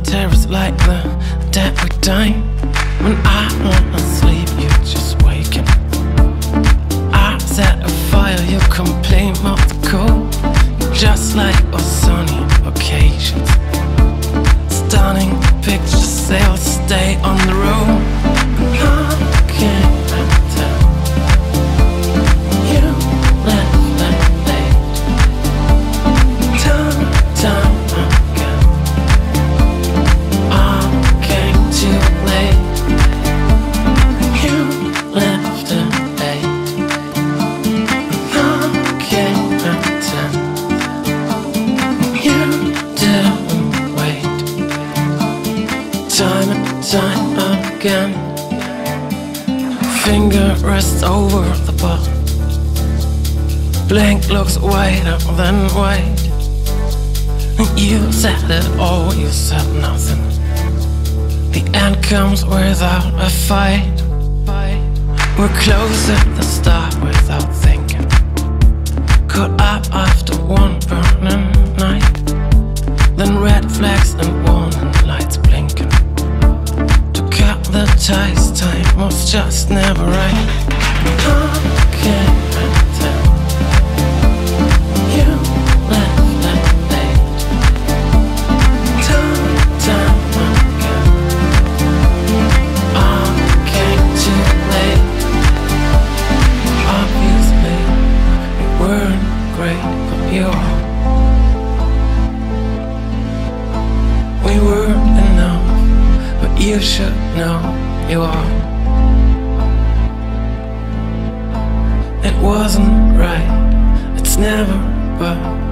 terrors like the dead we die. When I wanna sleep, you just waking. I set a fire, you complain about the cold. Just like our sunny occasions. Stunning pictures, they'll stay on the road. I can't tell. You left that late. Time again. I came too late. You left at 8. I came at 10. You didn't wait. Time and time again. Finger rests over the bottle. Blink looks wider than white. You said it all, you said nothing. The end comes without a fight. We're close at the start without thinking. Caught up after one burning night. Then red flags and warning lights blinking. To cut the ties, time was just never right. I can't tell. You left that late. Time again. I came too late. Obviously, you weren't great, but you're. We weren't enough, but you should know you are. It wasn't right, it's never but